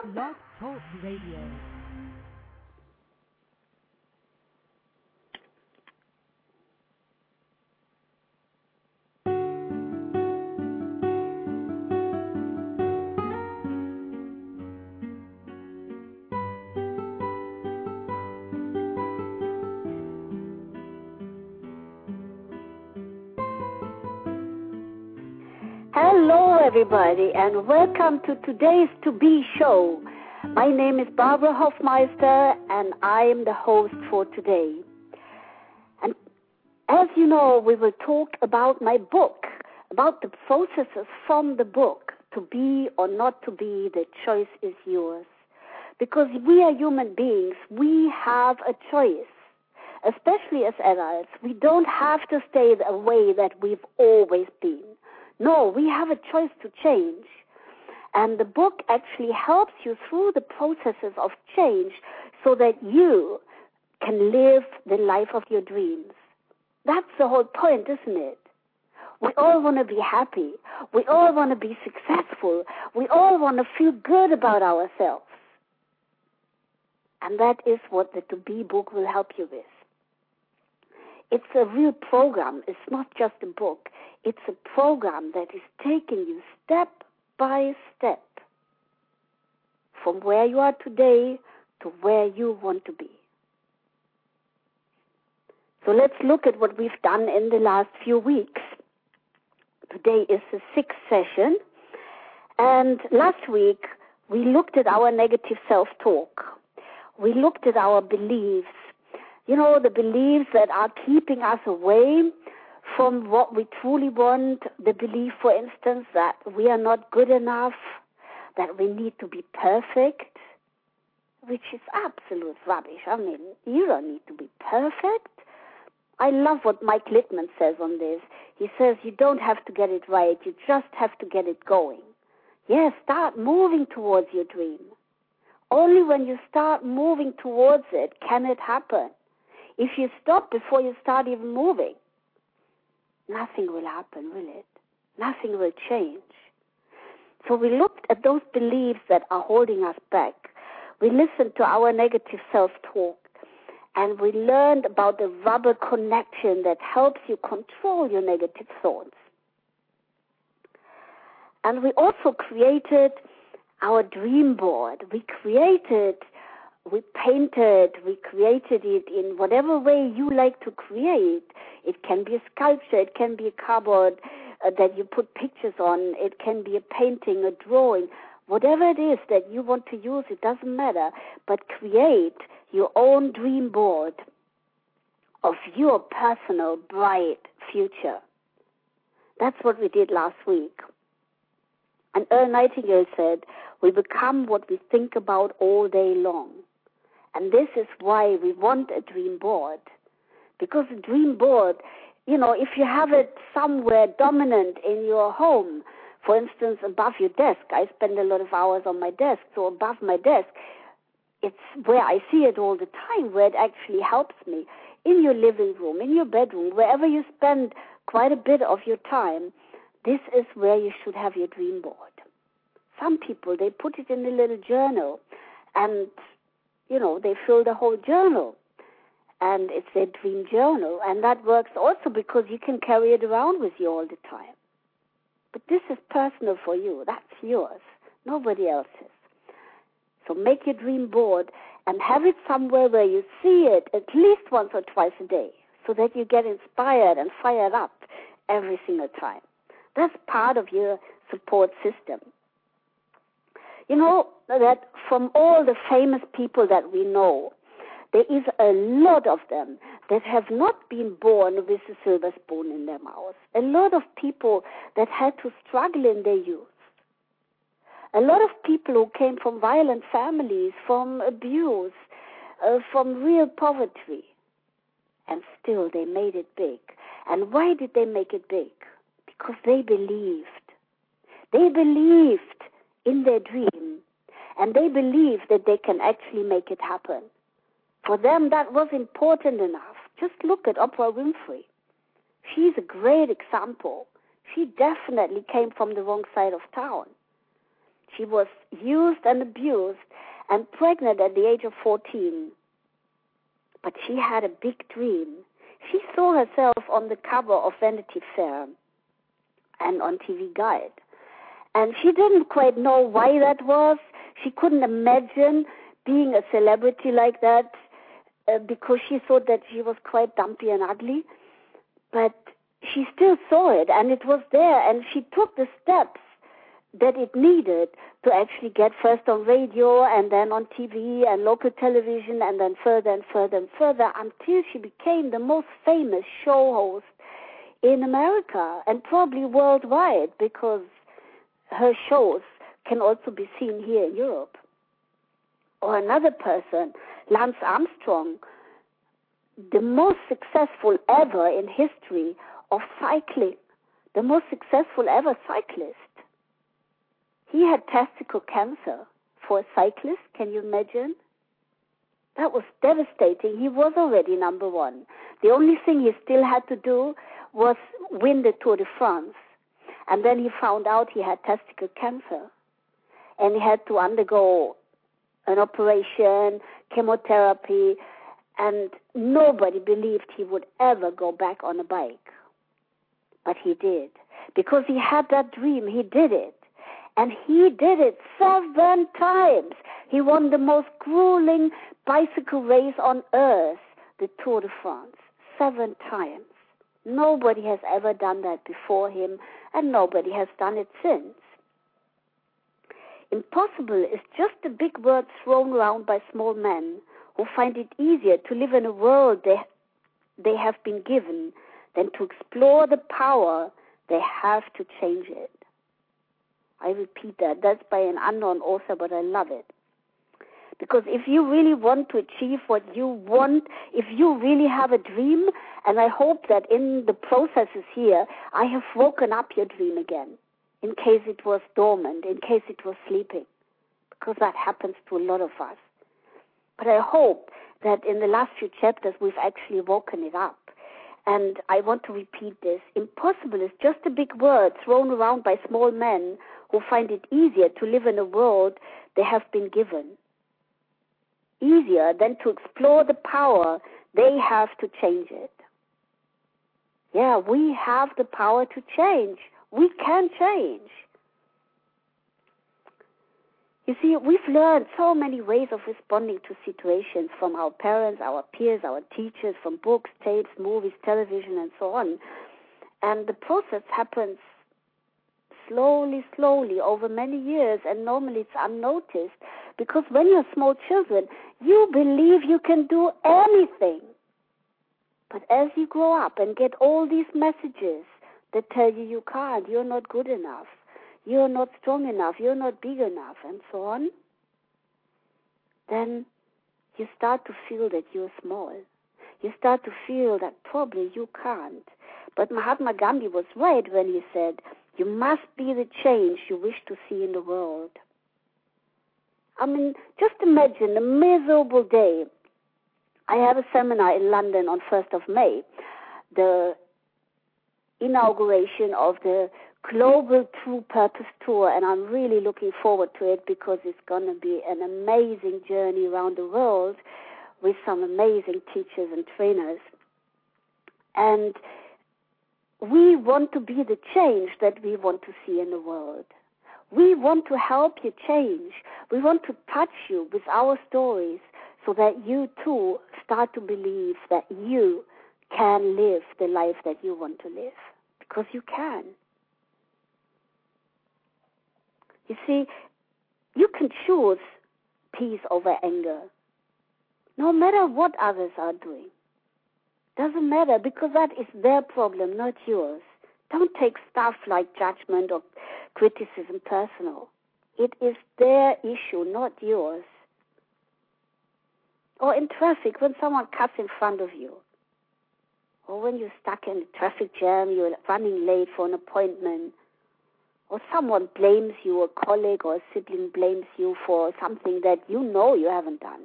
Blog Talk Radio. Hello, everybody, and welcome to today's To Be show. My name is Barbara Hofmeister, and I am the host for today. And as you know, we will talk about my book, about the processes from the book. To be or not to be, the choice is yours. Because we are human beings, we have a choice. Especially as adults, we don't have to stay the way that we've always been. No, we have a choice to change. And the book actually helps you through the processes of change so that you can live the life of your dreams. That's the whole point, isn't it? We all want to be happy. We all want to be successful. We all want to feel good about ourselves. And that is what the To Be book will help you with. It's a real program. It's not just a book. It's a program that is taking you step by step from where you are today to where you want to be. So let's look at what we've done in the last few weeks. Today is the 6th session. And last week, we looked at our negative self-talk. We looked at our beliefs. You know, the beliefs that are keeping us away from what we truly want. The belief, for instance, that we are not good enough, that we need to be perfect, which is absolute rubbish. I mean, you don't need to be perfect. I love what Mike Littman says on this. He says you don't have to get it right, you just have to get it going. Yes, start moving towards your dream. Only when you start moving towards it can it happen. If you stop before you start even moving, nothing will happen, will it? Nothing will change. So we looked at those beliefs that are holding us back. We listened to our negative self-talk, and we learned about the rubber connection that helps you control your negative thoughts. And we also created our dream board. We painted, we created it in whatever way you like to create. It can be a sculpture, it can be a cardboard that you put pictures on, it can be a painting, a drawing. Whatever it is that you want to use, it doesn't matter. But create your own dream board of your personal bright future. That's what we did last week. And Earl Nightingale said, we become what we think about all day long. And this is why we want a dream board. Because a dream board, you know, if you have it somewhere dominant in your home, for instance, above your desk, I spend a lot of hours on my desk, so above my desk, it's where I see it all the time, where it actually helps me. In your living room, in your bedroom, wherever you spend quite a bit of your time, this is where you should have your dream board. Some people, they put it in a little journal, and you know, they fill the whole journal, and it's their dream journal, and that works also because you can carry it around with you all the time. But this is personal for you. That's yours, nobody else's. So make your dream board and have it somewhere where you see it at least once or twice a day so that you get inspired and fired up every single time. That's part of your support system. You know that from all the famous people that we know, there is a lot of them that have not been born with a silver spoon in their mouth. A lot of people that had to struggle in their youth. A lot of people who came from violent families, from abuse, from real poverty. And still they made it big. And why did they make it big? Because they believed. They believed in their dream, and they believe that they can actually make it happen. For them, that was important enough. Just look at Oprah Winfrey. She's a great example. She definitely came from the wrong side of town. She was used and abused and pregnant at the age of 14. But she had a big dream. She saw herself on the cover of Vanity Fair and on TV Guide. And she didn't quite know why that was. She couldn't imagine being a celebrity like that because she thought that she was quite dumpy and ugly. But she still saw it, and it was there, and she took the steps that it needed to actually get first on radio and then on TV and local television and then further and further and further until she became the most famous show host in America and probably worldwide, because her shows can also be seen here in Europe. Or another person, Lance Armstrong, the most successful ever in history of cycling, the most successful ever cyclist. He had testicle cancer for a cyclist. Can you imagine? That was devastating. He was already number one. The only thing he still had to do was win the Tour de France. And then he found out he had testicle cancer. And he had to undergo an operation, chemotherapy, and nobody believed he would ever go back on a bike. But he did. Because he had that dream, he did it. And he did it 7 times. He won the most grueling bicycle race on earth, the Tour de France, 7 times. Nobody has ever done that before him, and nobody has done it since. Impossible is just a big word thrown around by small men who find it easier to live in a world they have been given than to explore the power they have to change it. I repeat that. That's by an unknown author, but I love it. Because if you really want to achieve what you want, if you really have a dream, and I hope that in the processes here, I have woken up your dream again, in case it was dormant, in case it was sleeping, because that happens to a lot of us. But I hope that in the last few chapters, we've actually woken it up. And I want to repeat this. Impossible is just a big word thrown around by small men who find it easier to live in a world they have been given. Easier than to explore the power they have to change it. Yeah, we have the power to change. We can change. You see, we've learned so many ways of responding to situations from our parents, our peers, our teachers, from books, tapes, movies, television, and so on. And the process happens slowly over many years, and normally it's unnoticed, because when you're small children, you believe you can do anything. But as you grow up and get all these messages that tell you you can't, you're not good enough, you're not strong enough, you're not big enough, and so on, then you start to feel that you're small. You start to feel that probably you can't. But Mahatma Gandhi was right when he said, you must be the change you wish to see in the world. I mean, just imagine a miserable day. I have a seminar in London on 1st of May, the inauguration of the Global True Purpose Tour, and I'm really looking forward to it because it's going to be an amazing journey around the world with some amazing teachers and trainers. And we want to be the change that we want to see in the world. We want to help you change. We want to touch you with our stories so that you too start to believe that you can live the life that you want to live. Because you can. You see, you can choose peace over anger, no matter what others are doing. Doesn't matter, because that is their problem, not yours. Don't take stuff like judgment or criticism personal. It is their issue, not yours. Or in traffic, when someone cuts in front of you, or when you're stuck in a traffic jam, you're running late for an appointment, or someone blames you, a colleague or a sibling blames you for something that you know you haven't done.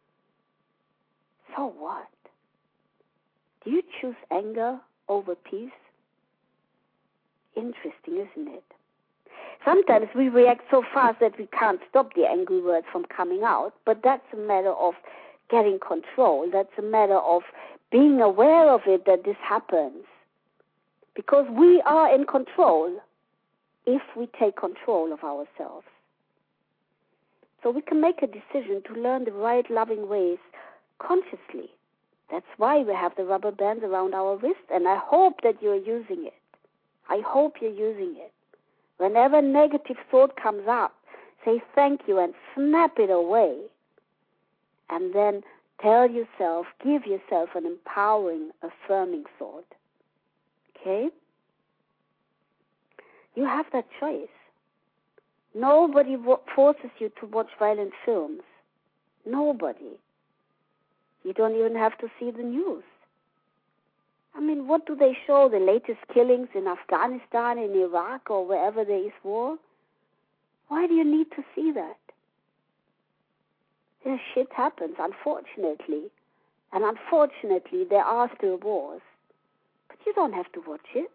So what? Do you choose anger over peace? Interesting, isn't it? Sometimes we react so fast that we can't stop the angry words from coming out, but that's a matter of getting control. That's a matter of being aware of it, that this happens. Because we are in control if we take control of ourselves. So we can make a decision to learn the right loving ways consciously. That's why we have the rubber bands around our wrist, and I hope that you're using it. I hope you're using it. Whenever negative thought comes up, say thank you and snap it away. And then tell yourself, give yourself an empowering, affirming thought. Okay? You have that choice. Nobody forces you to watch violent films. Nobody. You don't even have to see the news. I mean, what do they show? The latest killings in Afghanistan, in Iraq, or wherever there is war? Why do you need to see that? This shit happens, unfortunately. And unfortunately, there are still wars. But you don't have to watch it.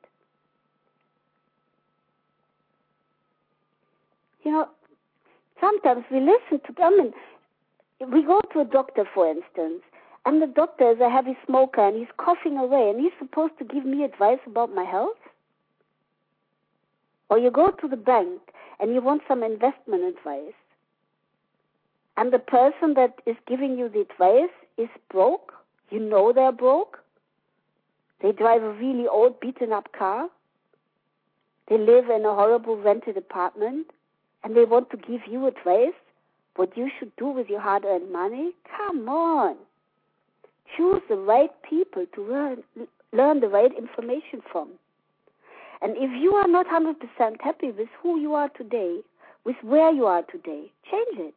You know, sometimes we listen to, we go to a doctor, for instance, and the doctor is a heavy smoker and he's coughing away and he's supposed to give me advice about my health? Or you go to the bank and you want some investment advice and the person that is giving you the advice is broke? You know they're broke? They drive a really old, beaten-up car. They live in a horrible rented apartment. And they want to give you advice what you should do with your hard-earned money? Come on. Choose the right people to learn the right information from. And if you are not 100% happy with who you are today, with where you are today, change it.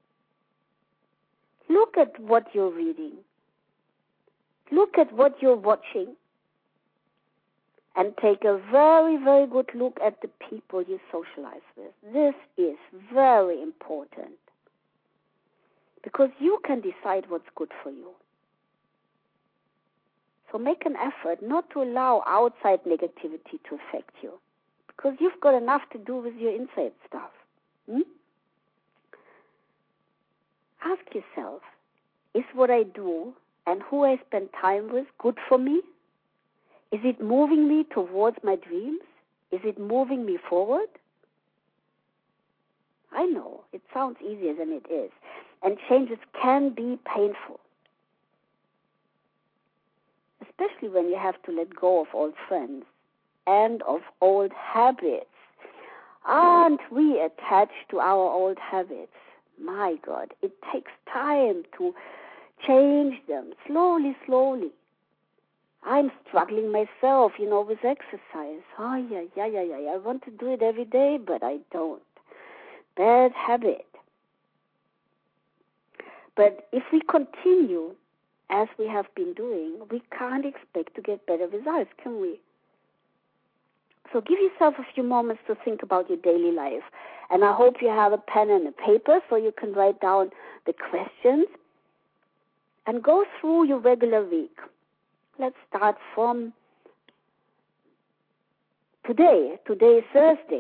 Look at what you're reading. Look at what you're watching. And take a very, very good look at the people you socialize with. This is very important. Because you can decide what's good for you. So make an effort not to allow outside negativity to affect you. Because you've got enough to do with your inside stuff. Ask yourself, is what I do and who I spend time with good for me? Is it moving me towards my dreams? Is it moving me forward? I know, it sounds easier than it is. And changes can be painful. Especially when you have to let go of old friends and of old habits. Aren't we attached to our old habits? My God, it takes time to change them, slowly, slowly. I'm struggling myself, with exercise. I want to do it every day, but I don't. Bad habit. But if we continue as we have been doing, we can't expect to get better results, can we? So give yourself a few moments to think about your daily life. And I hope you have a pen and a paper so you can write down the questions and go through your regular week. Let's start from today. Today is Thursday.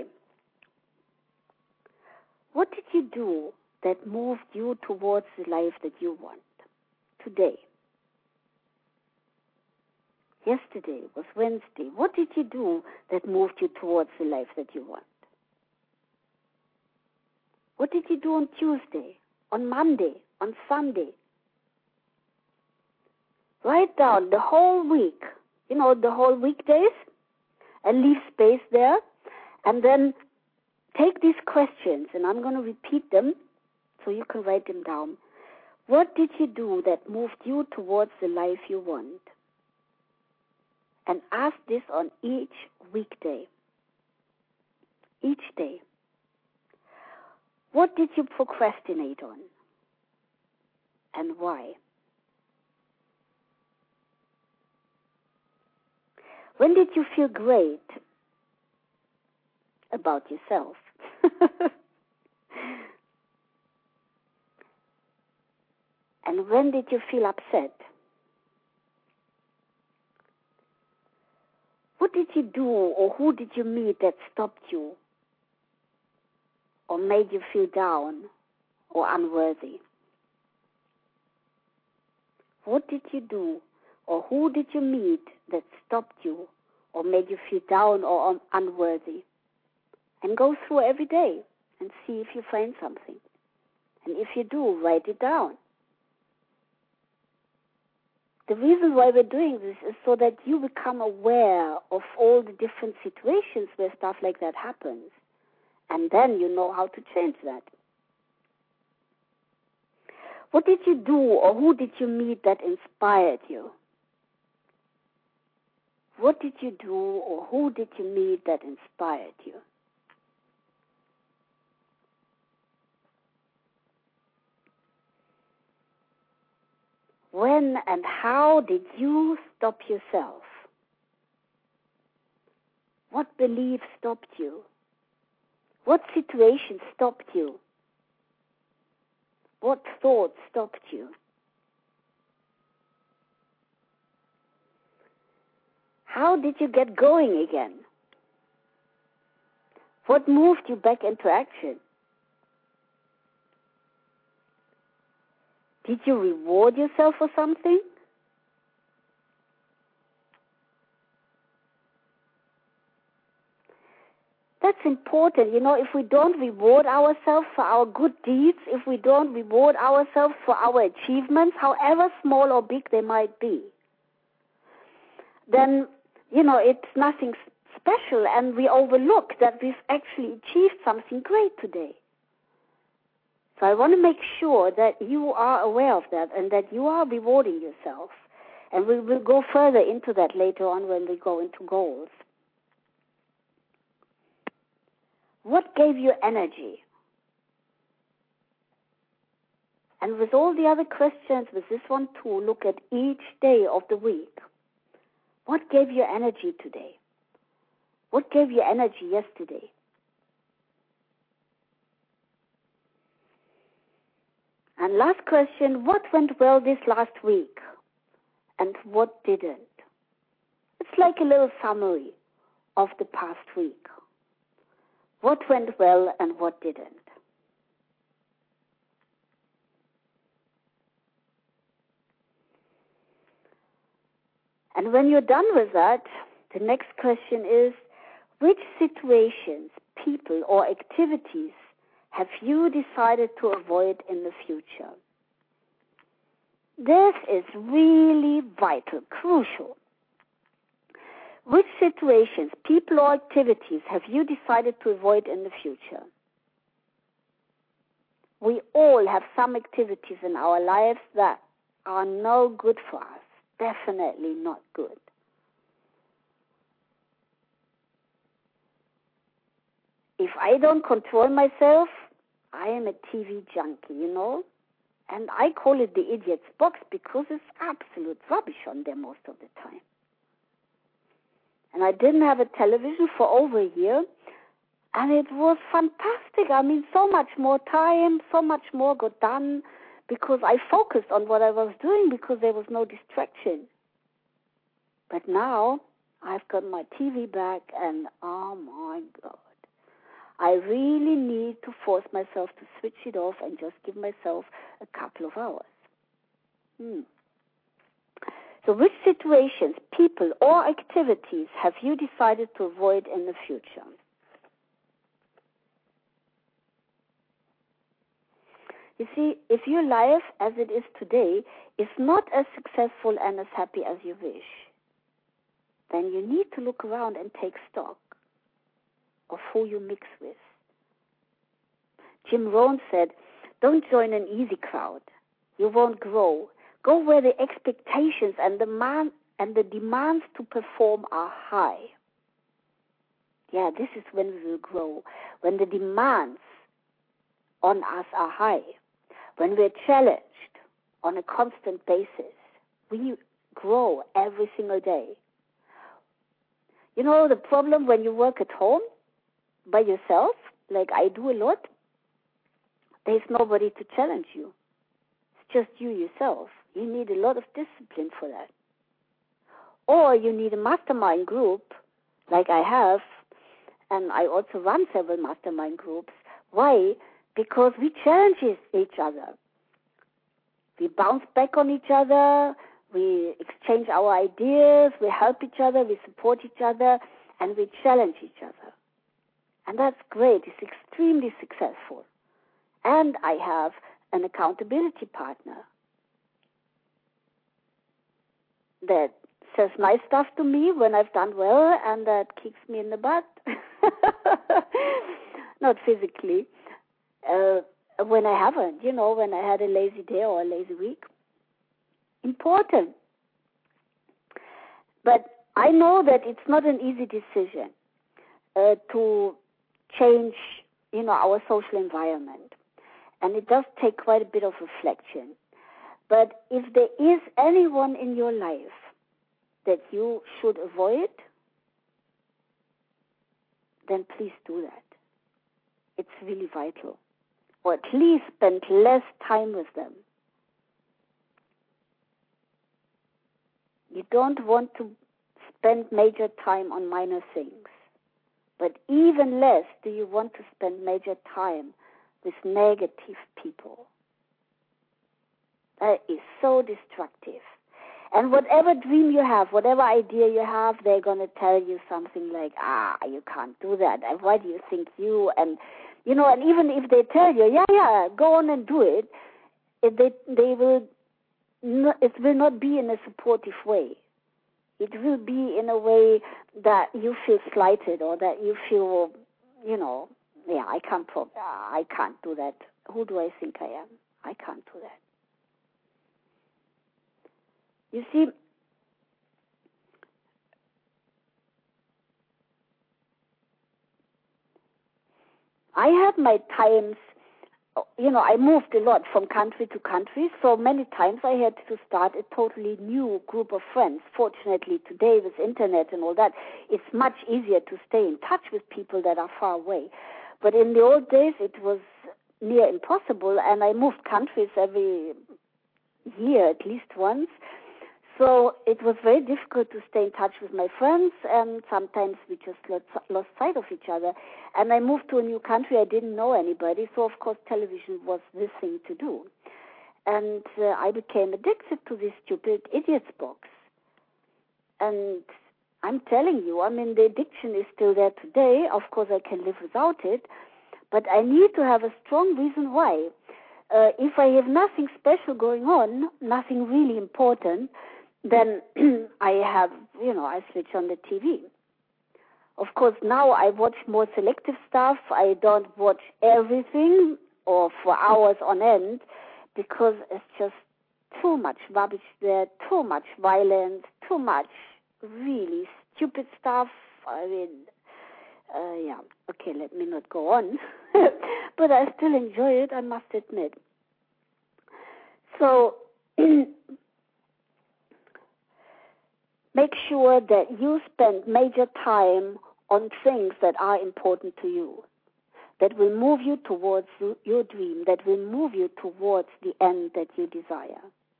What did you do that moved you towards the life that you want today? Yesterday was Wednesday. What did you do that moved you towards the life that you want? What did you do on Tuesday, on Monday, on Sunday? Write down the whole week, the whole weekdays, and leave space there. And then take these questions, and I'm going to repeat them so you can write them down. What did you do that moved you towards the life you want? And ask this on each weekday. Each day. What did you procrastinate on? And why? When did you feel great about yourself? And when did you feel upset? What did you do or who did you meet that stopped you or made you feel down or unworthy? What did you do or who did you meet that stopped you or made you feel down or unworthy? And go through every day and see if you find something. And if you do, write it down. The reason why we're doing this is so that you become aware of all the different situations where stuff like that happens. And then you know how to change that. What did you do or who did you meet that inspired you? What did you do or who did you meet that inspired you? When and how did you stop yourself? What belief stopped you? What situation stopped you? What thought stopped you? How did you get going again? What moved you back into action? Did you reward yourself for something? That's important. You know, if we don't reward ourselves for our good deeds, if we don't reward ourselves for our achievements, however small or big they might be, then, you know, it's nothing special and we overlook that we've actually achieved something great today. So I want to make sure that you are aware of that and that you are rewarding yourself. And we will go further into that later on when we go into goals. What gave you energy? And with all the other questions, with this one too, look at each day of the week. What gave you energy today? What gave you energy yesterday? And last question, what went well this last week and what didn't? It's like a little summary of the past week. What went well and what didn't? And when you're done with that, the next question is, which situations, people, or activities have you decided to avoid in the future? This is really vital, crucial. Which situations, people, or activities have you decided to avoid in the future? We all have some activities in our lives that are no good for us, definitely not good. If I don't control myself, I am a TV junkie, you know, and I call it the idiot's box because it's absolute rubbish on there most of the time. And I didn't have a television for over a year, and it was fantastic. I mean, so much more time, so much more got done because I focused on what I was doing because there was no distraction. But now I've got my TV back, and oh my God. I really need to force myself to switch it off and just give myself a couple of hours. So which situations, people, or activities have you decided to avoid in the future? You see, if your life as it is today is not as successful and as happy as you wish, then you need to look around and take stock of who you mix with. Jim Rohn said, don't join an easy crowd. You won't grow. Go where the expectations and the demands to perform are high. Yeah, this is when we will grow. When the demands on us are high. When we're challenged on a constant basis. We grow every single day. You know, the problem when you work at home by yourself, like I do a lot, there's nobody to challenge you. It's just you yourself. You need a lot of discipline for that. Or you need a mastermind group, like I have, and I also run several mastermind groups, Why? Because we challenge each other. We bounce back on each other, we exchange our ideas, we help each other, we support each other, and we challenge each other. And that's great. It's extremely successful. And I have an accountability partner that says nice stuff to me when I've done well and that kicks me in the butt. Not physically. When I haven't, when I had a lazy day or a lazy week. Important. But I know that it's not an easy decision to change, our social environment. And it does take quite a bit of reflection. But if there is anyone in your life that you should avoid, then please do that. It's really vital. Or at least spend less time with them. You don't want to spend major time on minor things. But even less do you want to spend major time with negative people. That is so destructive. And whatever dream you have, whatever idea you have, they're going to tell you something like, you can't do that. And why do you think you? And, and even if they tell you, go on and do it, it will not be in a supportive way. It will be in a way that you feel slighted or that you feel, I can't do that. Who do I think I am? I can't do that. You see, I had my times, I moved a lot from country to country, so many times I had to start a totally new group of friends. Fortunately, today with internet and all that, it's much easier to stay in touch with people that are far away. But in the old days, it was near impossible, and I moved countries every year at least once. So it was very difficult to stay in touch with my friends, and sometimes we just lost sight of each other. And I moved to a new country. I didn't know anybody, so of course television was the thing to do. And I became addicted to this stupid idiot's box. And I'm telling you, the addiction is still there today. Of course, I can live without it, but I need to have a strong reason why. If I have nothing special going on, nothing really important, then I switch on the TV. Of course, now I watch more selective stuff. I don't watch everything or for hours on end because it's just too much rubbish there, too much violence, too much really stupid stuff. Okay, let me not go on. But I still enjoy it, I must admit. So make sure that you spend major time on things that are important to you, that will move you towards your dream, that will move you towards the end that you desire.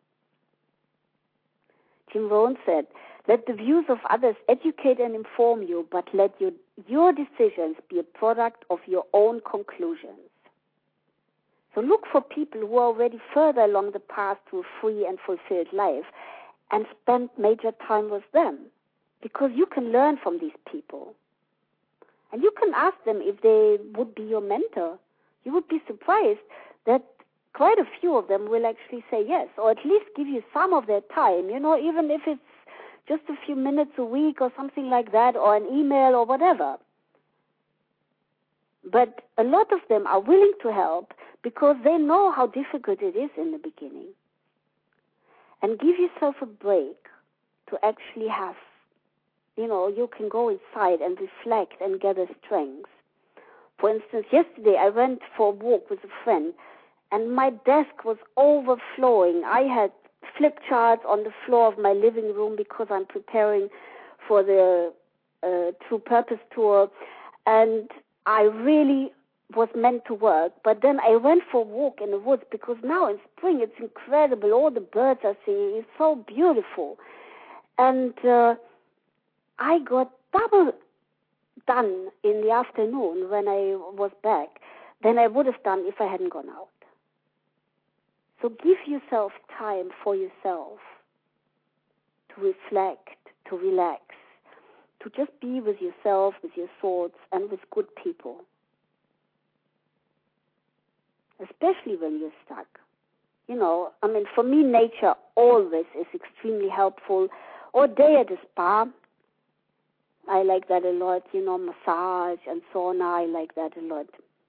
Jim Rohn said, let the views of others educate and inform you, but let your decisions be a product of your own conclusions. So look for people who are already further along the path to a free and fulfilled life and spend major time with them, because you can learn from these people. And you can ask them if they would be your mentor. You would be surprised that quite a few of them will actually say yes, or at least give you some of their time, even if it's just a few minutes a week or something like that, or an email or whatever. But a lot of them are willing to help because they know how difficult it is in the beginning. And give yourself a break to actually have, you can go inside and reflect and gather strength. For instance, yesterday I went for a walk with a friend and my desk was overflowing. I had flip charts on the floor of my living room because I'm preparing for the True Purpose tour, and I really was meant to work. But then I went for a walk in the woods because now in spring it's incredible. All the birds are singing. It's so beautiful. And I got double done in the afternoon when I was back than I would have done if I hadn't gone out. So give yourself time for yourself to reflect, to relax, to just be with yourself, with your thoughts, and with good people. Especially when you're stuck. For me, nature always is extremely helpful. Or day at a spa. I like that a lot. Massage and sauna, I like that a lot.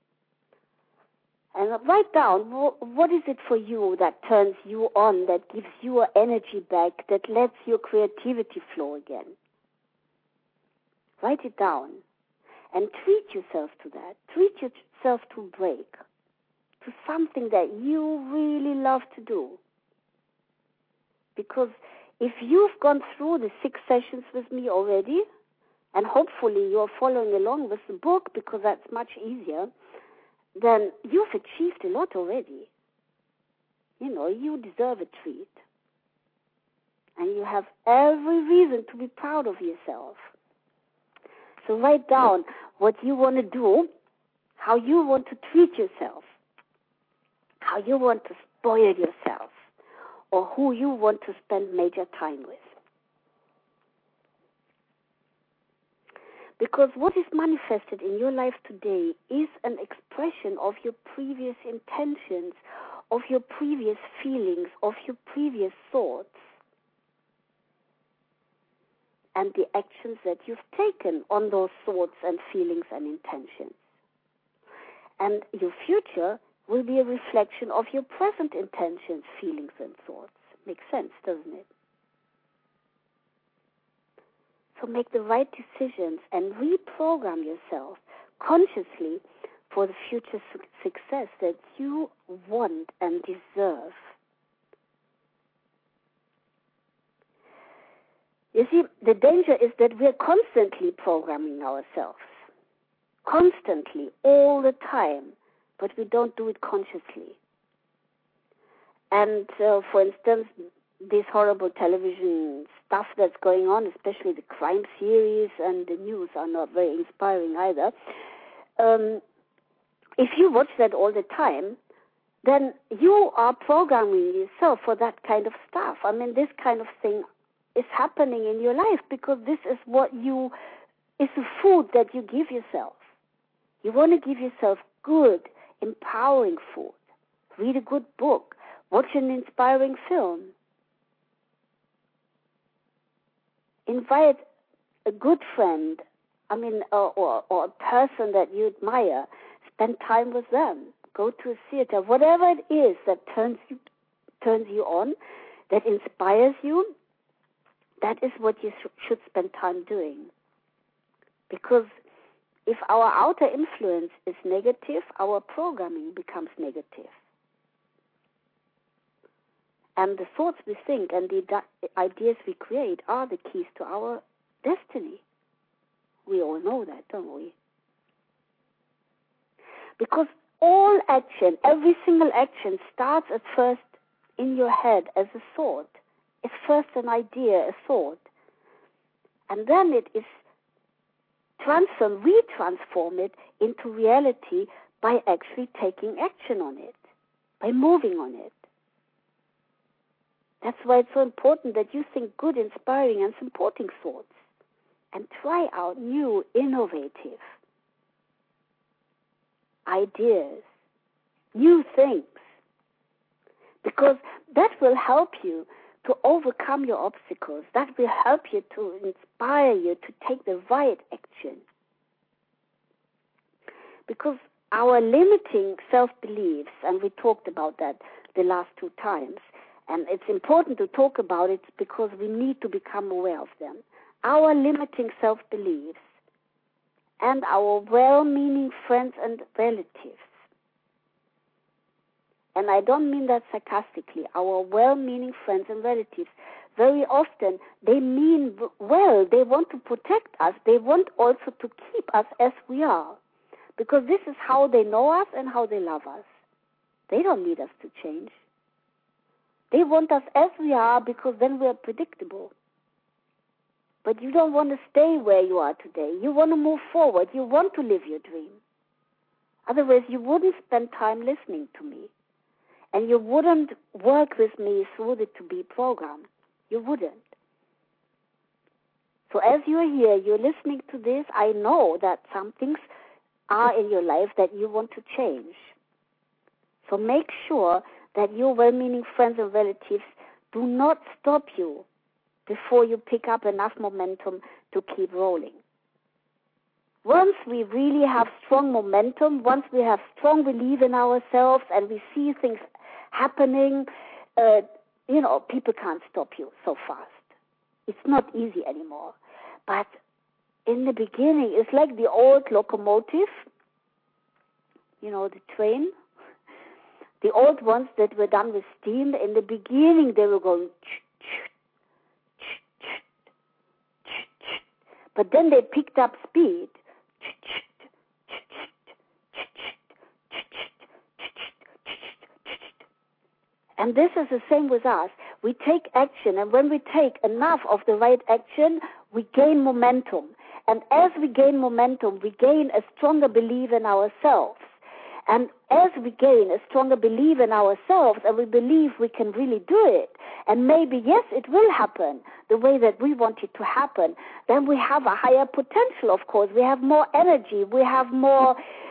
And write down, what is it for you that turns you on, that gives you energy back, that lets your creativity flow again. Write it down and treat yourself to that. Treat yourself to a break, to something that you really love to do. Because if you've gone through the 6 sessions with me already, and hopefully you're following along with the book because that's much easier, then you've achieved a lot already. You deserve a treat. And you have every reason to be proud of yourself. So write down what you want to do, how you want to treat yourself, how you want to spoil yourself, or who you want to spend major time with. Because what is manifested in your life today is an expression of your previous intentions, of your previous feelings, of your previous thoughts, and the actions that you've taken on those thoughts and feelings and intentions. And your future will be a reflection of your present intentions, feelings, and thoughts. Makes sense, doesn't it? So make the right decisions and reprogram yourself consciously for the future success that you want and deserve. You see, the danger is that we're constantly programming ourselves. Constantly, all the time, but we don't do it consciously. And for instance, this horrible television stuff that's going on, especially the crime series and the news, are not very inspiring either. If you watch that all the time, then you are programming yourself for that kind of stuff. This kind of thing is happening in your life because this is is the food that you give yourself. You want to give yourself good, empowering food. Read a good book. Watch an inspiring film. Invite a good friend, or a person that you admire. Spend time with them. Go to a theater. Whatever it is that turns you on, that inspires you, that is what you should spend time doing. Because if our outer influence is negative, our programming becomes negative. And the thoughts we think and the ideas we create are the keys to our destiny. We all know that, don't we? Because all action, every single action starts at first in your head as a thought. It's first an idea, a thought. And then it is we transform it into reality by actually taking action on it, by moving on it. That's why it's so important that you think good, inspiring, and supporting thoughts and try out new, innovative ideas, new things, because that will help you to overcome your obstacles. That will help you to inspire you to take the right action. Because our limiting self-beliefs, and we talked about that the last 2 times, and it's important to talk about it because we need to become aware of them. Our limiting self-beliefs and our well-meaning friends and relatives, and I don't mean that sarcastically, our well-meaning friends and relatives, very often they mean well, they want to protect us, they want also to keep us as we are, because this is how they know us and how they love us. They don't need us to change. They want us as we are because then we are predictable. But you don't want to stay where you are today. You want to move forward. You want to live your dream. Otherwise, you wouldn't spend time listening to me. And you wouldn't work with me through the to-be program. You wouldn't. So as you're here, you're listening to this, I know that some things are in your life that you want to change. So make sure that your well-meaning friends and relatives do not stop you before you pick up enough momentum to keep rolling. Once we really have strong momentum, once we have strong belief in ourselves and we see things happening, people can't stop you so fast. It's not easy anymore. But in the beginning, it's like the old locomotive, the train. The old ones that were done with steam, in the beginning they were going but then they picked up speed. And this is the same with us. We take action, and when we take enough of the right action, we gain momentum. And as we gain momentum, we gain a stronger belief in ourselves. And as we gain a stronger belief in ourselves and we believe we can really do it, and maybe, yes, it will happen the way that we want it to happen, then we have a higher potential, of course. We have more energy. We have more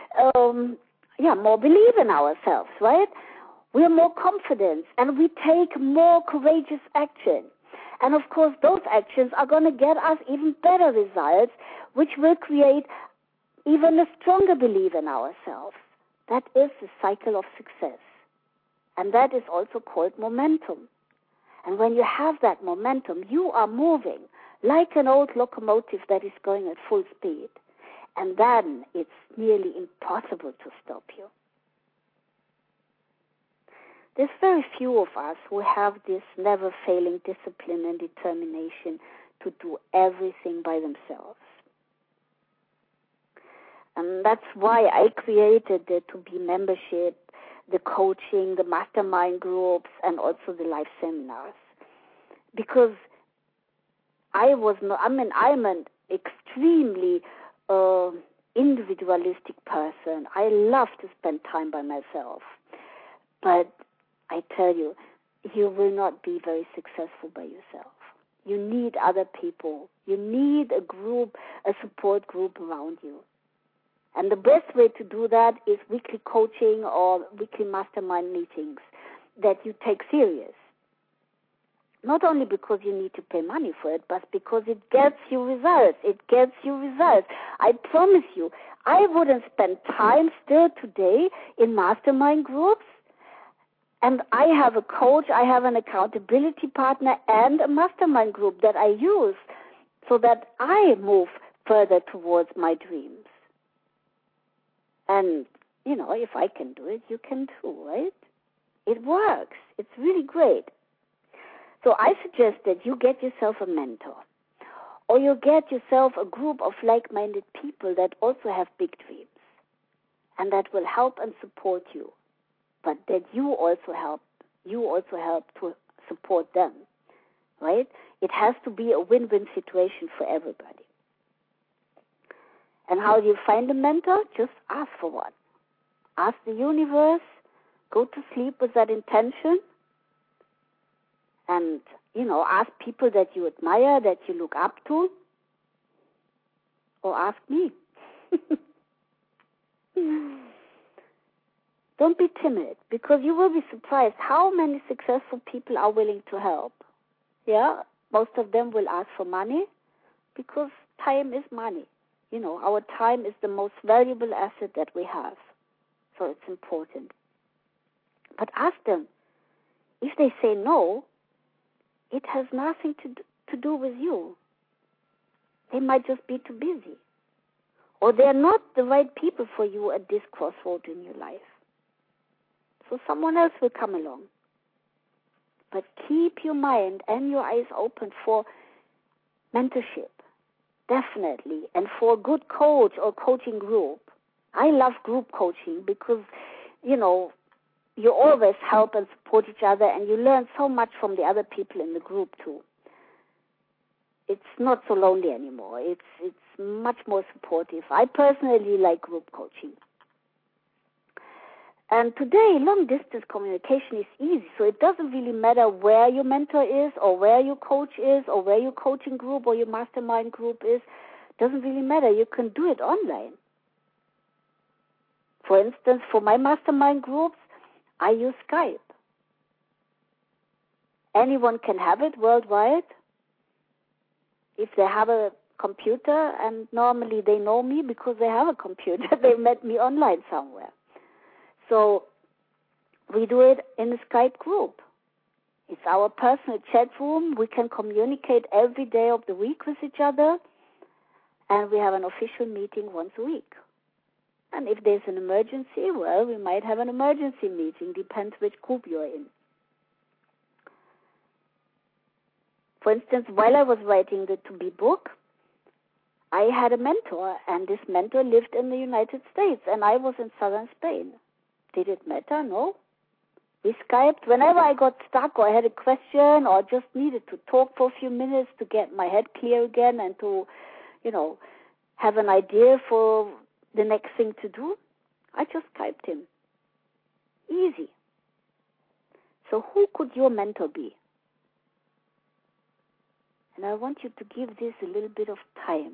belief in ourselves, right? We are more confident, and we take more courageous action. And, of course, those actions are going to get us even better results, which will create even a stronger belief in ourselves. That is the cycle of success. And that is also called momentum. And when you have that momentum, you are moving like an old locomotive that is going at full speed. And then it's nearly impossible to stop you. There's very few of us who have this never-failing discipline and determination to do everything by themselves. And that's why I created the To-Be membership, the coaching, the mastermind groups, and also the live seminars. Because I'm an extremely individualistic person. I love to spend time by myself. But I tell you, you will not be very successful by yourself. You need other people. You need a group, a support group around you. And the best way to do that is weekly coaching or weekly mastermind meetings that you take serious. Not only because you need to pay money for it, but because it gets you results. It gets you results. I promise you, I wouldn't spend time still today in mastermind groups. And I have a coach, I have an accountability partner, and a mastermind group that I use so that I move further towards my dreams. And, if I can do it, you can too, right? It works. It's really great. So I suggest that you get yourself a mentor, or you get yourself a group of like-minded people that also have big dreams, and that will help and support you, but that you also help to support them, right? It has to be a win-win situation for everybody. And how do you find a mentor? Just ask for one. Ask the universe, go to sleep with that intention, and, ask people that you admire, that you look up to, or ask me. Don't be timid, because you will be surprised how many successful people are willing to help. Yeah, most of them will ask for money, because time is money. Our time is the most valuable asset that we have. So it's important. But ask them. If they say no, it has nothing to do with you. They might just be too busy. Or they're not the right people for you at this crossroad in your life. So someone else will come along. But keep your mind and your eyes open for mentorship. Definitely. And for a good coach or coaching group. I love group coaching because, you always help and support each other, and you learn so much from the other people in the group too. It's not so lonely anymore. It's much more supportive. I personally like group coaching. And today, long-distance communication is easy, so it doesn't really matter where your mentor is or where your coach is or where your coaching group or your mastermind group is. It doesn't really matter. You can do it online. For instance, for my mastermind groups, I use Skype. Anyone can have it worldwide if they have a computer, and normally they know me because they have a computer. They met me online somewhere. So we do it in a Skype group. It's our personal chat room. We can communicate every day of the week with each other, and we have an official meeting once a week. And if there's an emergency, well, we might have an emergency meeting. Depends which group you're in. For instance, while I was writing the To Be book, I had a mentor, and this mentor lived in the United States, and I was in southern Spain. Did it matter? No. We Skyped whenever I got stuck or had a question or just needed to talk for a few minutes to get my head clear again and to, have an idea for the next thing to do. I just Skyped him. Easy. So who could your mentor be? And I want you to give this a little bit of time.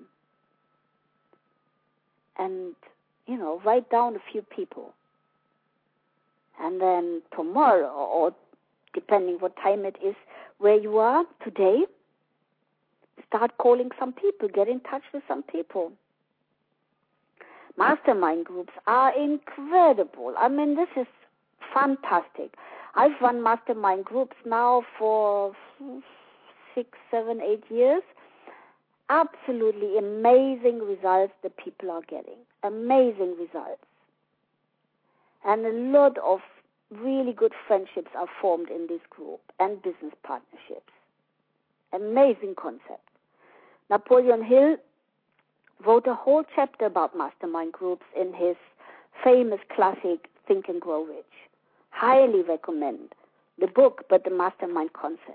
And, write down a few people. And then tomorrow, or depending what time it is where you are today, start calling some people, get in touch with some people. Mastermind groups are incredible. I mean, this is fantastic. I've run mastermind groups now for 6, 7, 8 years. Absolutely amazing results the people are getting. Amazing results. And a lot of really good friendships are formed in this group and business partnerships. Amazing concept. Napoleon Hill wrote a whole chapter about mastermind groups in his famous classic Think and Grow Rich. Highly recommend the book, but the mastermind concept.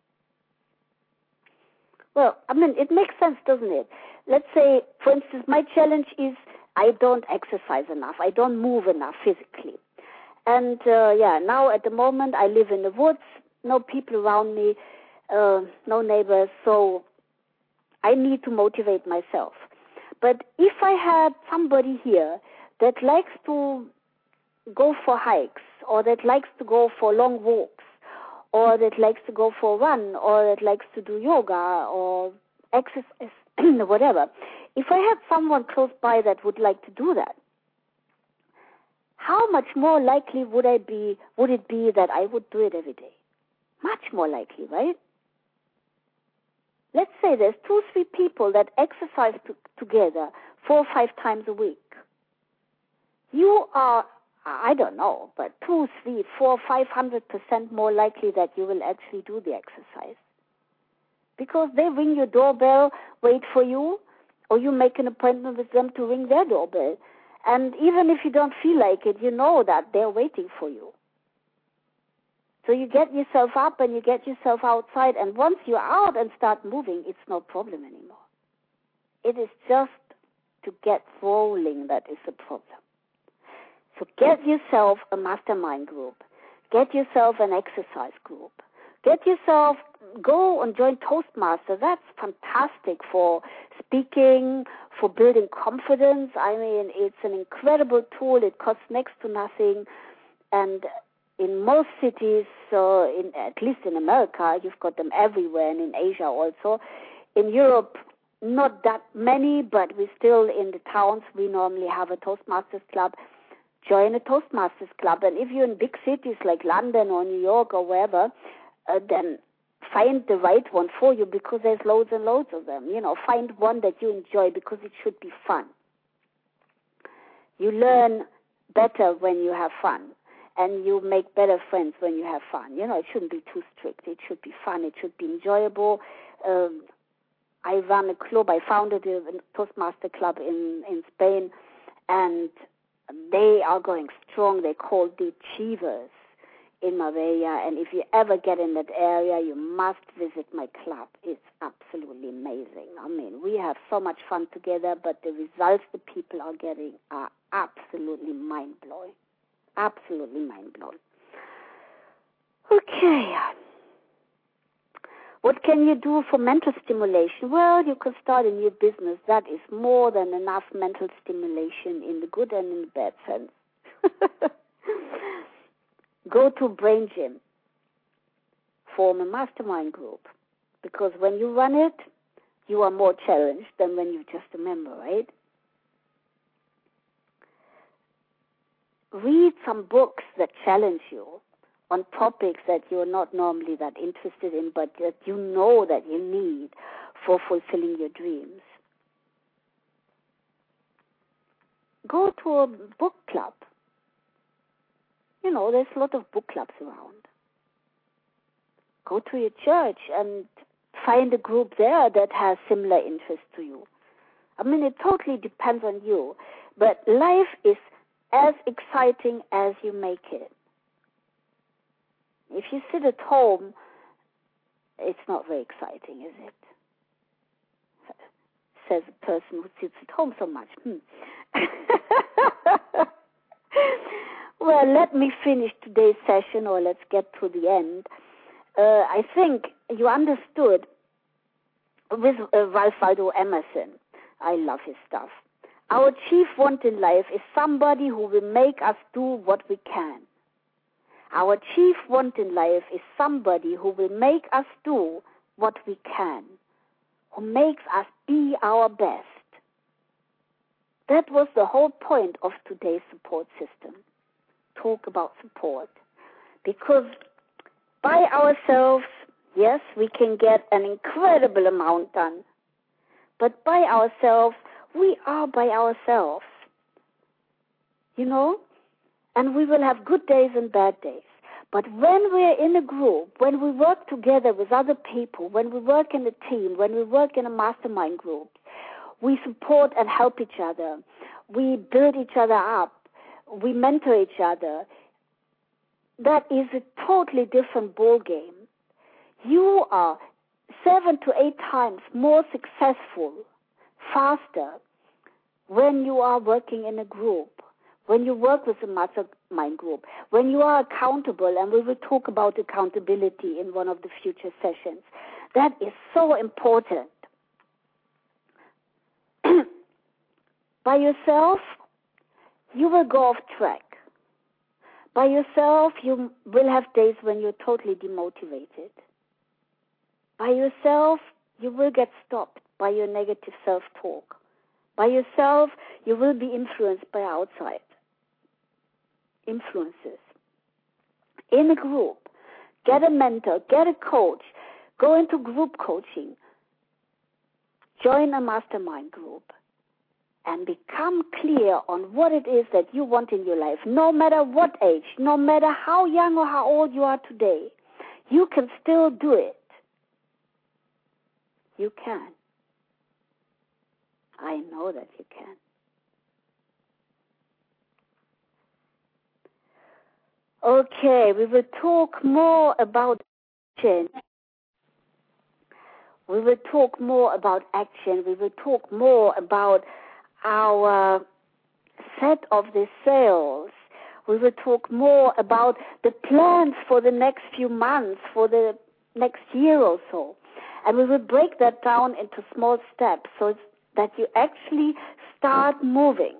Well, it makes sense, doesn't it? Let's say, for instance, my challenge is I don't exercise enough. I don't move enough physically. And, now at the moment I live in the woods, no people around me, no neighbors, so I need to motivate myself. But if I had somebody here that likes to go for hikes, or that likes to go for long walks, or that likes to go for a run, or that likes to do yoga, or exercise, whatever, if I had someone close by that would like to do that, how much more likely would it be that I would do it every day? Much more likely, right? Let's say there's 2, 3 people that exercise together 4 or 5 times a week. You are, I don't know, but 2, 3, 4, 500% more likely that you will actually do the exercise. Because they ring your doorbell, wait for you, or you make an appointment with them to ring their doorbell. And even if you don't feel like it, you know that they're waiting for you. So you get yourself up and you get yourself outside, and once you're out and start moving, it's no problem anymore. It is just to get rolling that is the problem. So get yourself a mastermind group. Get yourself an exercise group. Go and join Toastmasters. That's fantastic for speaking, for building confidence. It's an incredible tool. It costs next to nothing. And in most cities, at least in America, you've got them everywhere, and in Asia also. In Europe, not that many, but we still, in the towns, we normally have a Toastmasters club. Join a Toastmasters club. And if you're in big cities like London or New York or wherever, then find the right one for you, because there's loads and loads of them. Find one that you enjoy, because it should be fun. You learn better when you have fun, and you make better friends when you have fun. It shouldn't be too strict. It should be fun. It should be enjoyable. I run a club. I founded a Toastmaster club in Spain, and they are going strong. They're called the Achievers in Marbella, and if you ever get in that area, you must visit my club. It's absolutely amazing. We have so much fun together, but the results the people are getting are absolutely mind-blowing. Absolutely mind-blown. Okay. What can you do for mental stimulation? Well, you can start a new business. That is more than enough mental stimulation in the good and in the bad sense. Go to Brain Gym. Form a mastermind group. Because when you run it, you are more challenged than when you're just a member, right? Read some books that challenge you on topics that you're not normally that interested in, but that you know that you need for fulfilling your dreams. Go to a book club. You know, there's a lot of book clubs around. Go to your church and find a group there that has similar interests to you. I mean, it totally depends on you. But life is as exciting as you make it. If you sit at home, it's not very exciting, is it? Says a person who sits at home so much. Well, let me finish today's session, or let's get to the end. I think you understood with Ralph Waldo Emerson. I love his stuff. Our chief want in life is somebody who will make us do what we can. Our chief want in life is somebody who will make us do what we can, who makes us be our best. That was the whole point of today's support system. Talk about support. Because by ourselves, yes, we can get an incredible amount done. But by ourselves, we are by ourselves. You know? And we will have good days and bad days. But when we're in a group, when we work together with other people, when we work in a team, when we work in a mastermind group, we support and help each other. We build each other up. We mentor each other. That is a totally different ball game. You are 7 to 8 times more successful, faster, when you are working in a group, when you work with a mastermind group, when you are accountable, and we will talk about accountability in one of the future sessions. That is so important. By yourself, you will go off track. By yourself, you will have days when you're totally demotivated. By yourself, you will get stopped by your negative self-talk. By yourself, you will be influenced by outside influences. In a group, get a mentor, get a coach, go into group coaching, join a mastermind group, and become clear on what it is that you want in your life, no matter what age, no matter how young or how old you are today. You can still do it. You can. I know that you can. Okay, we will talk more about action. We will talk more about action. We will talk more about our set of the sails. We will talk more about the plans for the next few months, for the next year or so. And we will break that down into small steps so that you actually start moving.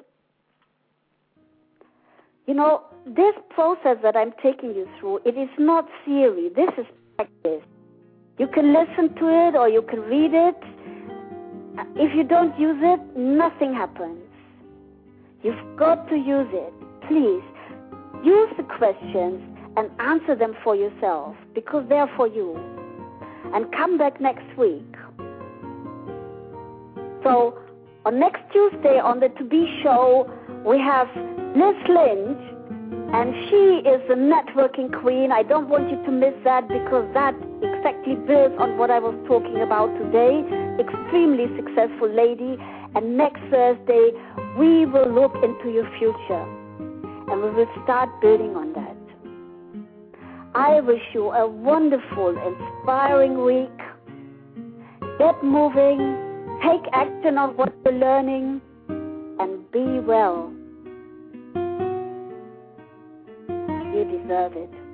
You know, this process that I'm taking you through, it is not theory. This is practice. You can listen to it or you can read it. If you don't use it, nothing happens. You've got to use it. Please, use the questions and answer them for yourself because they're for you. And come back next week. So, on next Tuesday on the To Be Show, we have Liz Lynch, and she is the networking queen. I don't want you to miss that because that exactly builds on what I was talking about today. Extremely successful lady. And next Thursday, we will look into your future. And we will start building on that. I wish you a wonderful, inspiring week. Get moving. Take action on what you're learning. And be well. deserve it.